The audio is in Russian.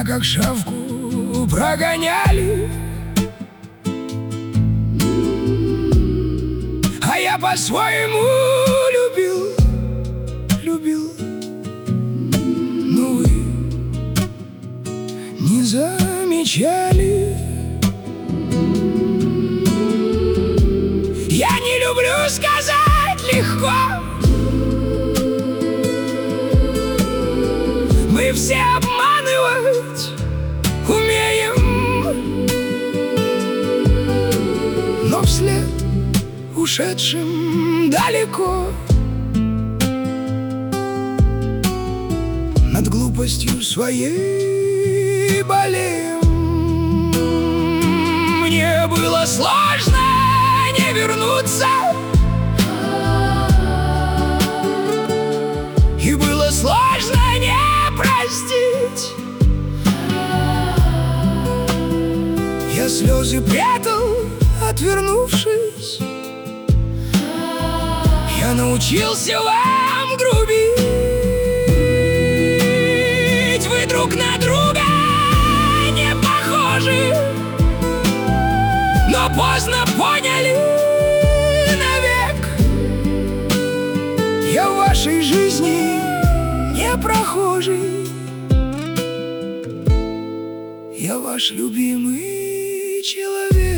Меня как шавку прогоняли, а я по-своему любил. Но вы не замечали. Я не люблю сказать легко. Мы все обманывать умеем, но вслед ушедшим далеко над глупостью своей болеем. Мне было сложно не вернуться, и было сложно не простить. Я слезы прятал, отвернувшись. Я научился вам грубить. Вы друг на друга не похожи, но поздно поняли навек. Я в вашей жизни не прохожий, я ваш любимый человек.